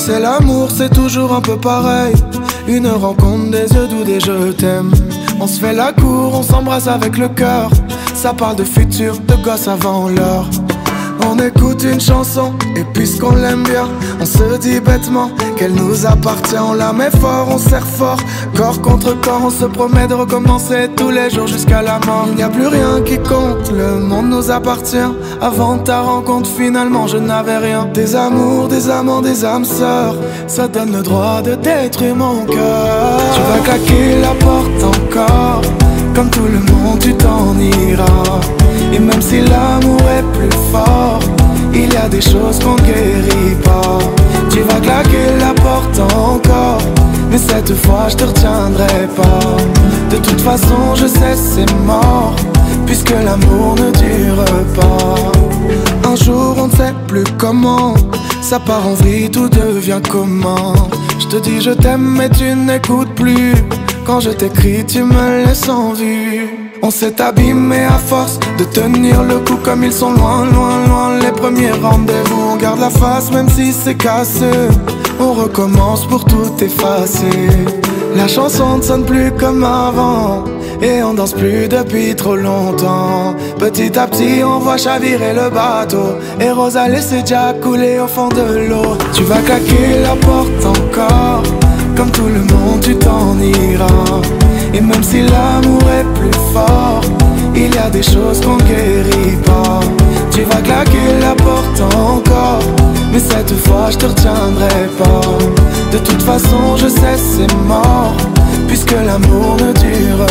sais l'amour c'est toujours un peu pareil. Une rencontre, des yeux doux, des je t'aime. On se fait la cour, on s'embrasse avec le cœur. Ça parle de futur, de gosse avant l'heure. On écoute une chanson et puisqu'on l'aime bien, on se dit bêtement qu'elle nous appartient. On la met fort, on serre fort, corps contre corps. On se promet de recommencer tous les jours jusqu'à la mort. Il n'y a plus rien qui compte, le monde nous appartient. Avant ta rencontre finalement je n'avais rien. Des amours, des amants, des âmes sœurs, ça donne le droit de détruire mon cœur. Tu vas claquer la porte encore, comme tout le monde tu t'en iras. Et même si l'amour est plus fort, il y a des choses qu'on guérit pas. Tu vas claquer la porte encore, mais cette fois je te retiendrai pas. De toute façon je sais c'est mort, puisque l'amour ne dure pas. Un jour on ne sait plus comment, ça part en vrille, tout devient comment. Je te dis je t'aime mais tu n'écoutes plus. Quand je t'écris tu me laisses en vue. On s'est abîmé à force de tenir le coup. Comme ils sont loin, loin, loin les premiers rendez-vous. On garde la face même si c'est cassé. On recommence pour tout effacer. La chanson ne sonne plus comme avant, et on danse plus depuis trop longtemps. Petit à petit on voit chavirer le bateau, et Rose a laissé Jack couler au fond de l'eau. Tu vas claquer la porte encore, comme tout le monde tu t'en iras. Et même si l'amour est plus fort, il y a des choses qu'on guérit pas. Tu vas claquer la porte encore, mais cette fois je te retiendrai pas. De toute façon je sais c'est mort, puisque l'amour ne dure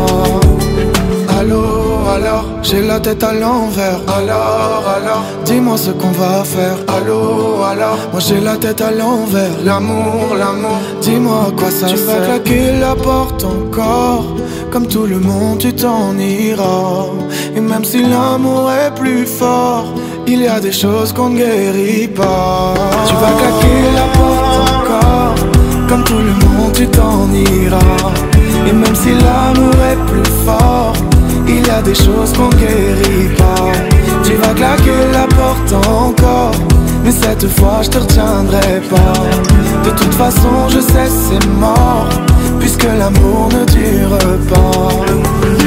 pas. Allô, alors, j'ai la tête à l'envers. Alors, dis-moi ce qu'on va faire. Allô, alors, moi j'ai la tête à l'envers. L'amour, dis-moi à quoi ça sert. Tu vas claquer la porte encore, comme tout le monde tu t'en iras. Et même si l'amour est plus fort, il y a des choses qu'on ne guérit pas. Tu vas claquer la porte encore, comme tout le monde tu t'en iras. Et même si l'amour est plus fort, il y a des choses qu'on guérit pas. Tu vas claquer la porte encore, mais cette fois je te retiendrai pas. De toute façon je sais c'est mort, puisque l'amour ne dure pas.